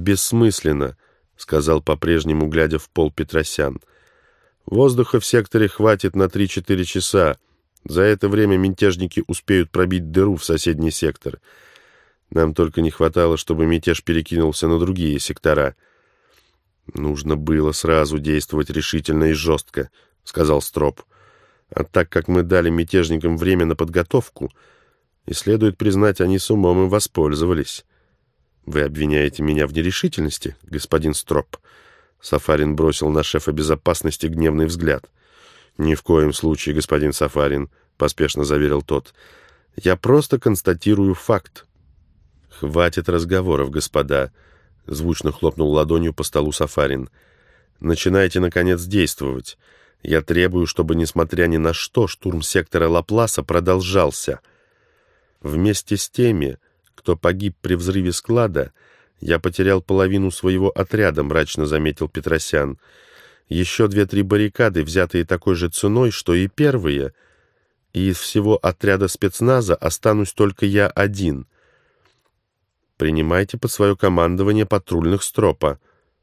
«Бессмысленно», — сказал по-прежнему, глядя в пол, Петросян. «Воздуха в секторе хватит на 3-4 часа. За это время мятежники успеют пробить дыру в соседний сектор. Нам только не хватало, чтобы мятеж перекинулся на другие сектора». «Нужно было сразу действовать решительно и жестко», — сказал Строп. «А так как мы дали мятежникам время на подготовку, и, следует признать, они с умом им воспользовались». «Вы обвиняете меня в нерешительности, господин Строп?» Сафарин бросил на шефа безопасности гневный взгляд. «Ни в коем случае, господин Сафарин», — поспешно заверил тот. «Я просто констатирую факт». «Хватит разговоров, господа», — звучно хлопнул ладонью по столу Сафарин. «Начинайте, наконец, действовать. Я требую, чтобы, несмотря ни на что, штурм сектора Лапласа продолжался. Вместе с теми, кто погиб при взрыве склада, я потерял половину своего отряда», — мрачно заметил Петросян. «Еще 2-3 баррикады, взятые такой же ценой, что и первые, и из всего отряда спецназа останусь только я один. Принимайте под свое командование патрульных Стропа».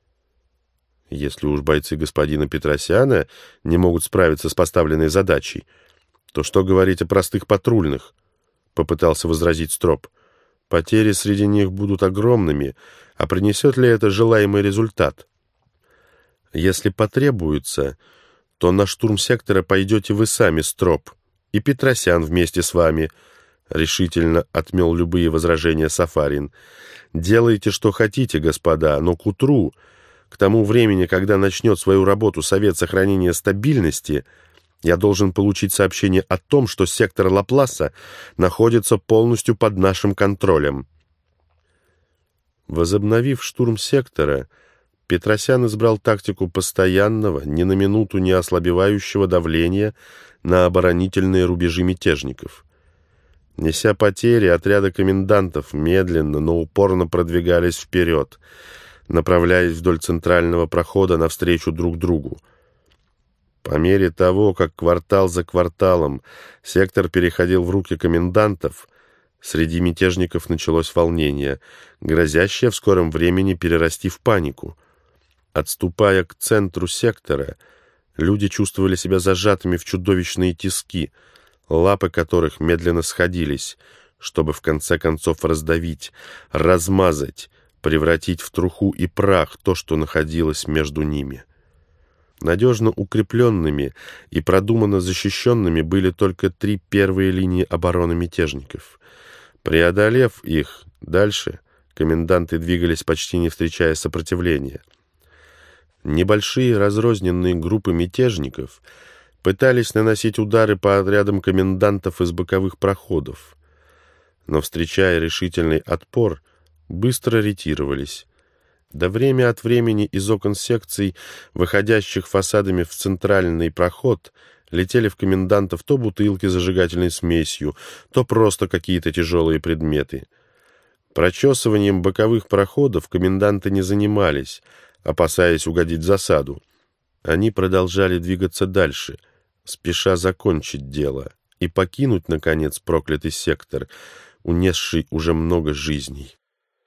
«Если уж бойцы господина Петросяна не могут справиться с поставленной задачей, то что говорить о простых патрульных?» — попытался возразить Строп. «Потери среди них будут огромными, а принесет ли это желаемый результат? Если потребуется, то на штурм сектора пойдете вы сами, Строп, и Петросян вместе с вами», — решительно отмел любые возражения Сафарин. «Делайте, что хотите, господа, но к утру, к тому времени, когда начнет свою работу Совет сохранения стабильности, я должен получить сообщение о том, что сектор Лапласа находится полностью под нашим контролем». Возобновив штурм сектора, Петросян избрал тактику постоянного, ни на минуту не ослабевающего давления на оборонительные рубежи мятежников. Неся потери, отряды комендантов медленно, но упорно продвигались вперед, направляясь вдоль центрального прохода навстречу друг другу. По мере того, как квартал за кварталом сектор переходил в руки комендантов, среди мятежников началось волнение, грозящее в скором времени перерасти в панику. Отступая к центру сектора, люди чувствовали себя зажатыми в чудовищные тиски, лапы которых медленно сходились, чтобы в конце концов раздавить, размазать, превратить в труху и прах то, что находилось между ними. Надежно укрепленными и продуманно защищенными были только 3 первые линии обороны мятежников. Преодолев их, дальше коменданты двигались, почти не встречая сопротивления. Небольшие разрозненные группы мятежников пытались наносить удары по отрядам комендантов из боковых проходов, но, встречая решительный отпор, быстро ретировались. Да время от времени из окон секций, выходящих фасадами в центральный проход, летели в комендантов то бутылки с зажигательной смесью, то просто какие-то тяжелые предметы. Прочесыванием боковых проходов коменданты не занимались, опасаясь угодить в засаду. Они продолжали двигаться дальше, спеша закончить дело и покинуть, наконец, проклятый сектор, унесший уже много жизней.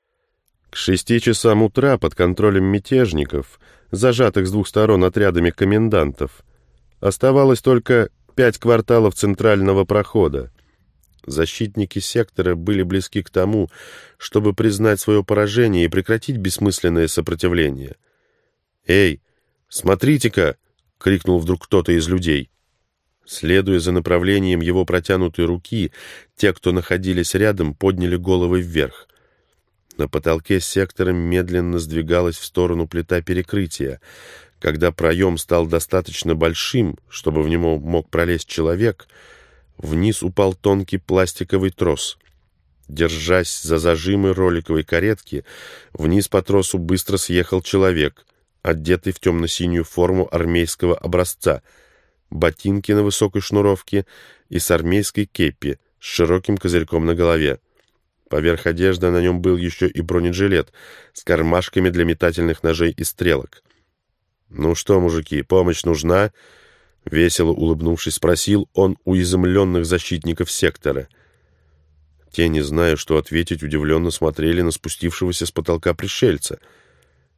К 6 часам утра под контролем мятежников, зажатых с 2 сторон отрядами комендантов, оставалось только 5 кварталов центрального прохода. Защитники сектора были близки к тому, чтобы признать свое поражение и прекратить бессмысленное сопротивление. «Эй, смотрите-ка!» — крикнул вдруг кто-то из людей. Следуя за направлением его протянутой руки, те, кто находились рядом, подняли головы вверх. На потолке сектора медленно сдвигалась в сторону плита перекрытия. Когда проем стал достаточно большим, чтобы в него мог пролезть человек, вниз упал тонкий пластиковый трос. Держась за зажимы роликовой каретки, вниз по тросу быстро съехал человек, одетый в темно-синюю форму армейского образца, ботинки на высокой шнуровке и с армейской кепи с широким козырьком на голове. Поверх одежды на нем был еще и бронежилет с кармашками для метательных ножей и стрелок. «Ну что, мужики, помощь нужна?» — весело улыбнувшись, спросил он у изумленных защитников сектора. Те, не зная, что ответить, удивленно смотрели на спустившегося с потолка пришельца.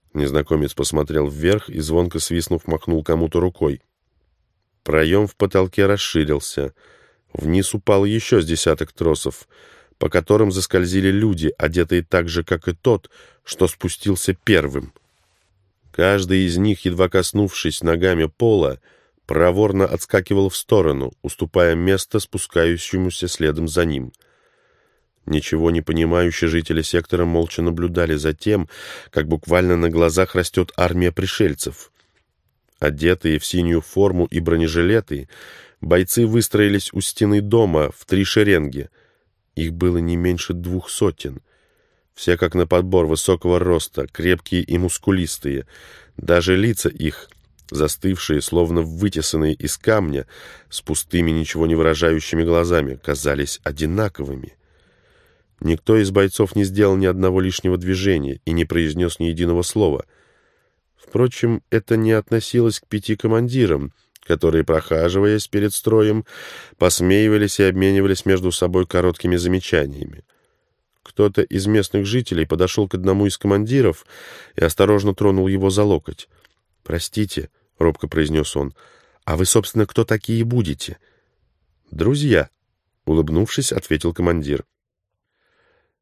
Незнакомец посмотрел вверх и, звонко свистнув, махнул кому-то рукой. Проем в потолке расширился. Вниз упал еще с десяток тросов, по которым заскользили люди, одетые так же, как и тот, что спустился первым. Каждый из них, едва коснувшись ногами пола, проворно отскакивал в сторону, уступая место спускающемуся следом за ним. Ничего не понимающие жители сектора молча наблюдали за тем, как буквально на глазах растет армия пришельцев. Одетые в синюю форму и бронежилеты, бойцы выстроились у стены дома в 3 шеренги. Их было не меньше 200. Все как на подбор высокого роста, крепкие и мускулистые. Даже лица их, застывшие, словно вытесанные из камня, с пустыми, ничего не выражающими глазами, казались одинаковыми. Никто из бойцов не сделал ни одного лишнего движения и не произнес ни единого слова. Впрочем, это не относилось к 5 командирам, которые, прохаживаясь перед строем, посмеивались и обменивались между собой короткими замечаниями. Кто-то из местных жителей подошел к одному из командиров и осторожно тронул его за локоть. «Простите», — робко произнес он, — «а вы, собственно, кто такие будете?» «Друзья», — улыбнувшись, ответил командир.